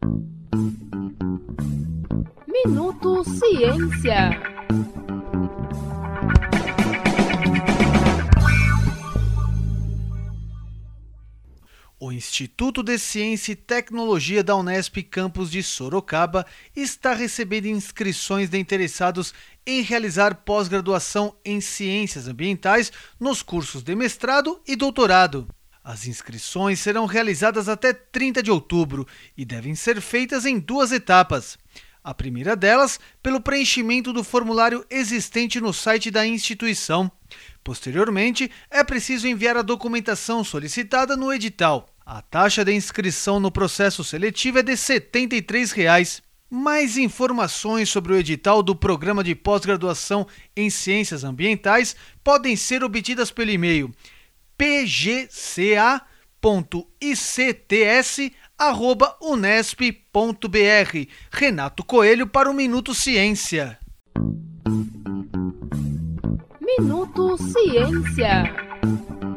Minuto Ciência. O Instituto de Ciência e Tecnologia da Unesp Campus de Sorocaba está recebendo inscrições de interessados em realizar pós-graduação em Ciências Ambientais nos cursos de mestrado e doutorado. As inscrições serão realizadas até 30 de outubro e devem ser feitas em 2 etapas. A primeira delas, pelo preenchimento do formulário existente no site da instituição. Posteriormente, é preciso enviar a documentação solicitada no edital. A taxa de inscrição no processo seletivo é de R$ 73. Mais informações sobre o edital do Programa de Pós-Graduação em Ciências Ambientais podem ser obtidas pelo e-mail pgca.icts@unesp.br. Renato Coelho para o Minuto Ciência. Minuto Ciência.